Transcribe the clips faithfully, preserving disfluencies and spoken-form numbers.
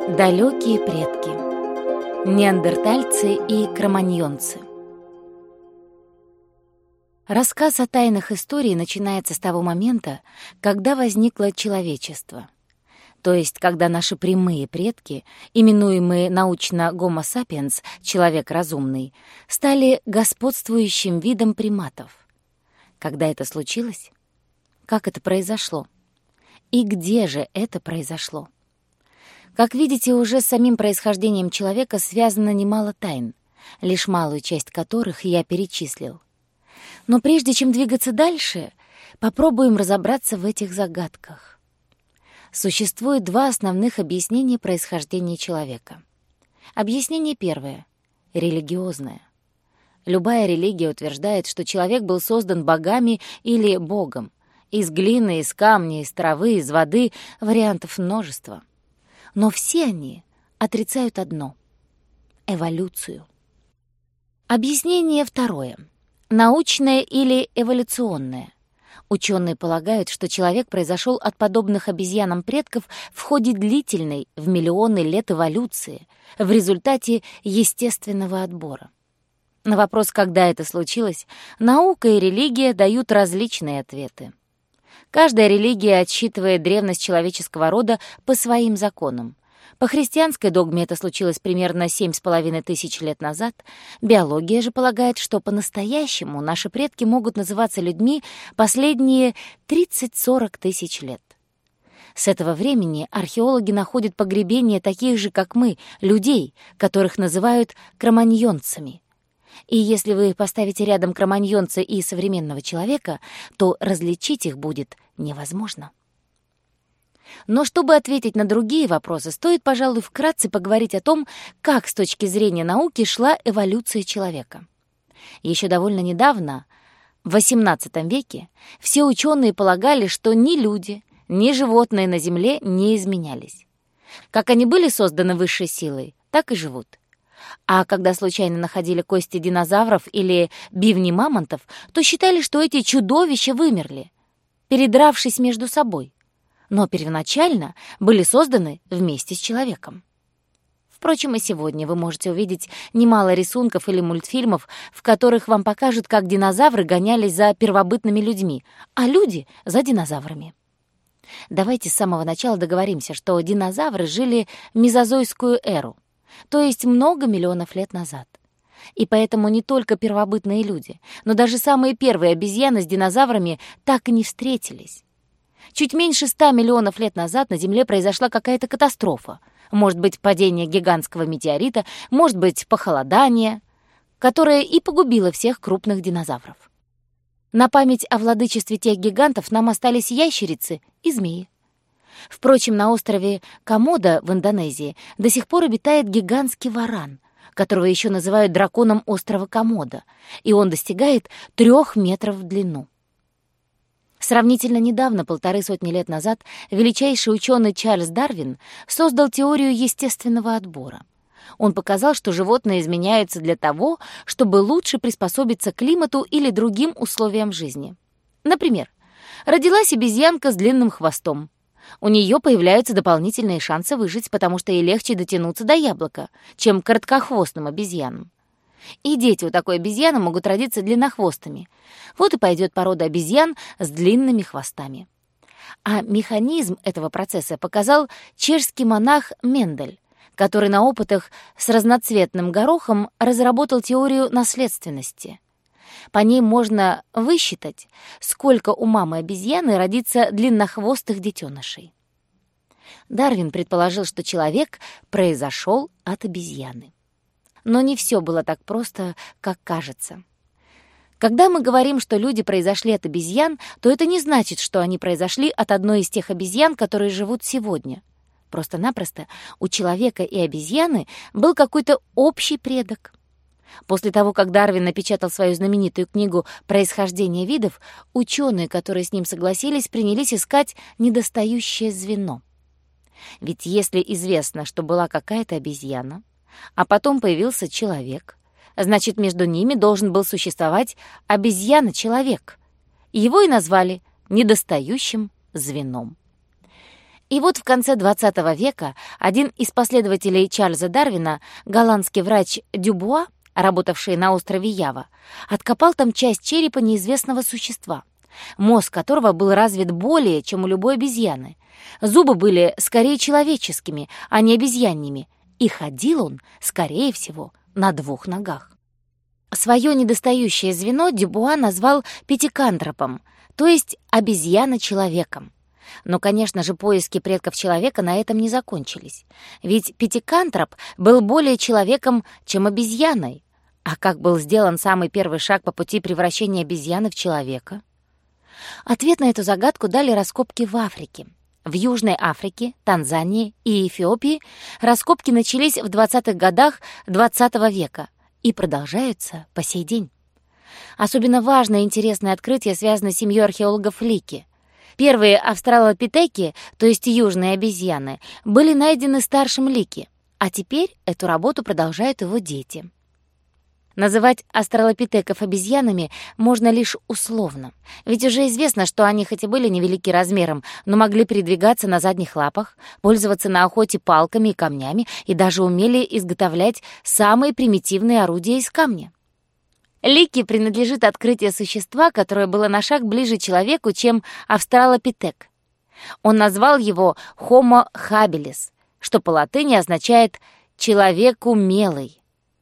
Далекие предки. Неандертальцы и кроманьонцы. Рассказ о тайнах истории начинается с того момента, когда возникло человечество. То есть, когда наши прямые предки, именуемые научно Homo sapiens, человек разумный, стали господствующим видом приматов. Когда это случилось? Как это произошло? И где же это произошло? Как видите, уже с самим происхождением человека связано немало тайн, лишь малую часть которых я перечислил. Но прежде чем двигаться дальше, попробуем разобраться в этих загадках. Существует два основных объяснения происхождения человека. Объяснение первое — религиозное. Любая религия утверждает, что человек был создан богами или Богом. Из глины, из камня, из травы, из воды, вариантов множество. Но все они отрицают одно — эволюцию. Объяснение второе — научное или эволюционное. Ученые полагают, что человек произошел от подобных обезьянам предков в ходе длительной, в миллионы лет эволюции, в результате естественного отбора. На вопрос, когда это случилось, наука и религия дают различные ответы. Каждая религия отсчитывает древность человеческого рода по своим законам. По христианской догме это случилось примерно семь с половиной тысяч лет назад. Биология же полагает, что по-настоящему наши предки могут называться людьми последние тридцать-сорок тысяч лет. С этого времени археологи находят погребения таких же, как мы, людей, которых называют кроманьонцами. И если вы поставите рядом кроманьонца и современного человека, то различить их будет невозможно. Но чтобы ответить на другие вопросы, стоит, пожалуй, вкратце поговорить о том, как с точки зрения науки шла эволюция человека. Еще довольно недавно, в восемнадцатом веке, все ученые полагали, что ни люди, ни животные на Земле не изменялись. Как они были созданы высшей силой, так и живут. А когда случайно находили кости динозавров или бивни мамонтов, то считали, что эти чудовища вымерли, передравшись между собой, но первоначально были созданы вместе с человеком. Впрочем, и сегодня вы можете увидеть немало рисунков или мультфильмов, в которых вам покажут, как динозавры гонялись за первобытными людьми, а люди — за динозаврами. Давайте с самого начала договоримся, что динозавры жили в мезозойскую эру, то есть много миллионов лет назад. И поэтому не только первобытные люди, но даже самые первые обезьяны с динозаврами так и не встретились. Чуть меньше ста миллионов лет назад на Земле произошла какая-то катастрофа. Может быть, падение гигантского метеорита, может быть, похолодание, которое и погубило всех крупных динозавров. На память о владычестве тех гигантов нам остались ящерицы и змеи. Впрочем, на острове Комодо в Индонезии до сих пор обитает гигантский варан, которого еще называют драконом острова Комодо, и он достигает трех метров в длину. Сравнительно недавно, полторы сотни лет назад, величайший ученый Чарльз Дарвин создал теорию естественного отбора. Он показал, что животные изменяются для того, чтобы лучше приспособиться к климату или другим условиям жизни. Например, родилась обезьянка с длинным хвостом. У нее появляются дополнительные шансы выжить, потому что ей легче дотянуться до яблока, чем короткохвостным обезьянам. И дети у такой обезьяны могут родиться длиннохвостыми. Вот и пойдет порода обезьян с длинными хвостами. А механизм этого процесса показал чешский монах Мендель, который на опытах с разноцветным горохом разработал теорию наследственности. По ней можно высчитать, сколько у мамы обезьяны родится длиннохвостых детенышей. Дарвин предположил, что человек произошел от обезьяны. Но не все было так просто, как кажется. Когда мы говорим, что люди произошли от обезьян, то это не значит, что они произошли от одной из тех обезьян, которые живут сегодня. Просто-напросто у человека и обезьяны был какой-то общий предок. После того, как Дарвин напечатал свою знаменитую книгу «Происхождение видов», ученые, которые с ним согласились, принялись искать недостающее звено. Ведь если известно, что была какая-то обезьяна, а потом появился человек, значит, между ними должен был существовать обезьяна-человек. Его и назвали недостающим звеном. И вот в конце двадцатого века один из последователей Чарльза Дарвина, голландский врач Дюбуа, работавший на острове Ява, откопал там часть черепа неизвестного существа, мозг которого был развит более, чем у любой обезьяны. Зубы были скорее человеческими, а не обезьяньими, и ходил он, скорее всего, на двух ногах. Своё недостающее звено Дюбуа назвал пятикантропом, то есть обезьяна-человеком. Но, конечно же, поиски предков человека на этом не закончились. Ведь пятикантроп был более человеком, чем обезьяной. А как был сделан самый первый шаг по пути превращения обезьяны в человека? Ответ на эту загадку дали раскопки в Африке. В Южной Африке, Танзании и Эфиопии раскопки начались в двадцатых годах двадцатого века и продолжаются по сей день. Особенно важное и интересное открытие связано с семьей археологов Лики. Первые австралопитеки, то есть южные обезьяны, были найдены старшим Лики, а теперь эту работу продолжают его дети. Называть австралопитеков обезьянами можно лишь условно, ведь уже известно, что они хоть и были невелики размером, но могли передвигаться на задних лапах, пользоваться на охоте палками и камнями и даже умели изготовлять самые примитивные орудия из камня. Лике принадлежит открытие существа, которое было на шаг ближе человеку, чем австралопитек. Он назвал его Homo habilis, что по латыни означает «человек умелый».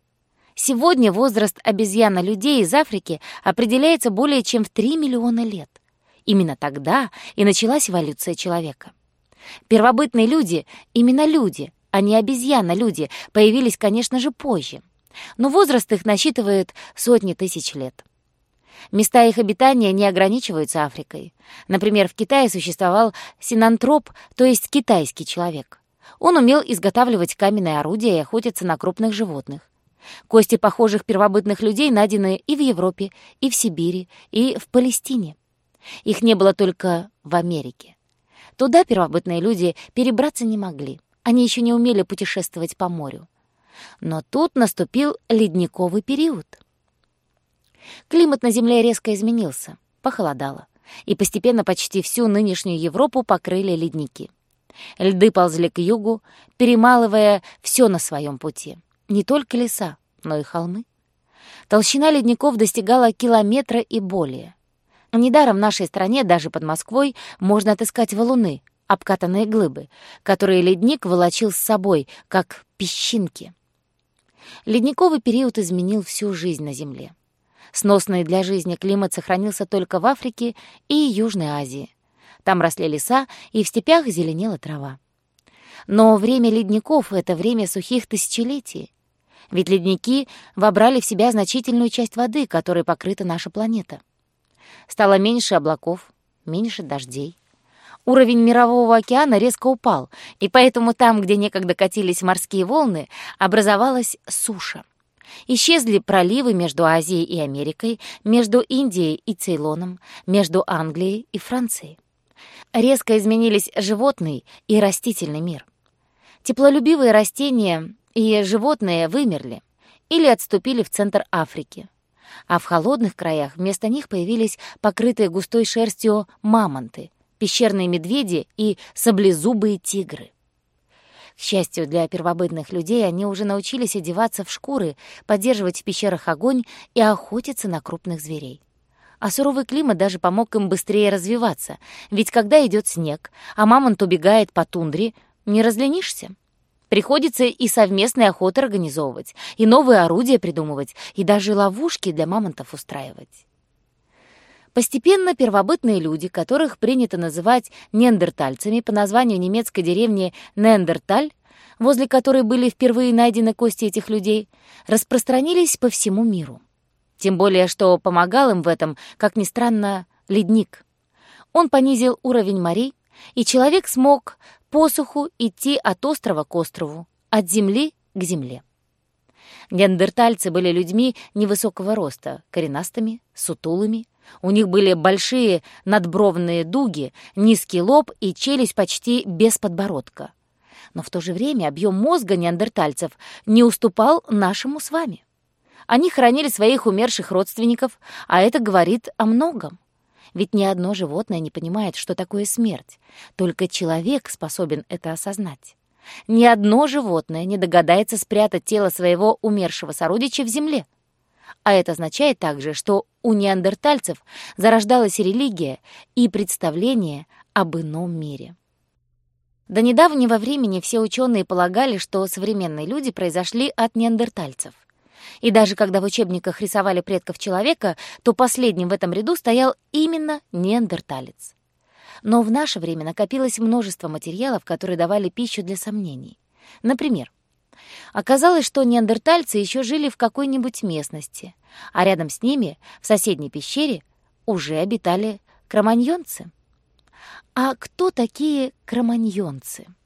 Сегодня возраст обезьян-людей из Африки определяется более чем в три миллиона лет. Именно тогда и началась эволюция человека. Первобытные люди, именно люди, а не обезьяны-люди, появились, конечно же, позже. Но возраст их насчитывает сотни тысяч лет. Места их обитания не ограничиваются Африкой. Например, в Китае существовал синантроп, то есть китайский человек. Он умел изготавливать каменные орудия и охотиться на крупных животных. Кости похожих первобытных людей найдены и в Европе, и в Сибири, и в Палестине. Их не было только в Америке. Туда первобытные люди перебраться не могли. Они еще не умели путешествовать по морю. Но тут наступил ледниковый период. Климат на Земле резко изменился, похолодало, и постепенно почти всю нынешнюю Европу покрыли ледники. Льды ползли к югу, перемалывая все на своем пути. Не только леса, но и холмы. Толщина ледников достигала километра и более. Недаром в нашей стране, даже под Москвой, можно отыскать валуны, обкатанные глыбы, которые ледник волочил с собой, как песчинки. Ледниковый период изменил всю жизнь на Земле. Сносный для жизни климат сохранился только в Африке и Южной Азии. Там росли леса, и в степях зеленела трава. Но время ледников — это время сухих тысячелетий. Ведь ледники вобрали в себя значительную часть воды, которой покрыта наша планета. Стало меньше облаков, меньше дождей. Уровень Мирового океана резко упал, и поэтому там, где некогда катились морские волны, образовалась суша. Исчезли проливы между Азией и Америкой, между Индией и Цейлоном, между Англией и Францией. Резко изменились животный и растительный мир. Теплолюбивые растения и животные вымерли или отступили в центр Африки, а в холодных краях вместо них появились покрытые густой шерстью мамонты, пещерные медведи и саблезубые тигры. К счастью для первобытных людей, они уже научились одеваться в шкуры, поддерживать в пещерах огонь и охотиться на крупных зверей. А суровый климат даже помог им быстрее развиваться, ведь когда идет снег, а мамонт убегает по тундре, не разленишься. Приходится и совместные охоты организовывать, и новые орудия придумывать, и даже ловушки для мамонтов устраивать. Постепенно первобытные люди, которых принято называть неандертальцами по названию немецкой деревни Неандерталь, возле которой были впервые найдены кости этих людей, распространились по всему миру. Тем более, что помогал им в этом, как ни странно, ледник. Он понизил уровень морей, и человек смог по суху идти от острова к острову, от земли к земле. Неандертальцы были людьми невысокого роста, коренастыми, сутулыми. У них были большие надбровные дуги, низкий лоб и челюсть почти без подбородка. Но в то же время объем мозга неандертальцев не уступал нашему с вами. Они хоронили своих умерших родственников, а это говорит о многом. Ведь ни одно животное не понимает, что такое смерть. Только человек способен это осознать. Ни одно животное не догадается спрятать тело своего умершего сородича в земле. А это означает также, что у неандертальцев зарождалась религия и представление об ином мире. До недавнего времени все ученые полагали, что современные люди произошли от неандертальцев. И даже когда в учебниках рисовали предков человека, то последним в этом ряду стоял именно неандерталец. Но в наше время накопилось множество материалов, которые давали пищу для сомнений. Например, оказалось, что неандертальцы еще жили в какой-нибудь местности, а рядом с ними, в соседней пещере, уже обитали кроманьонцы. А кто такие кроманьонцы?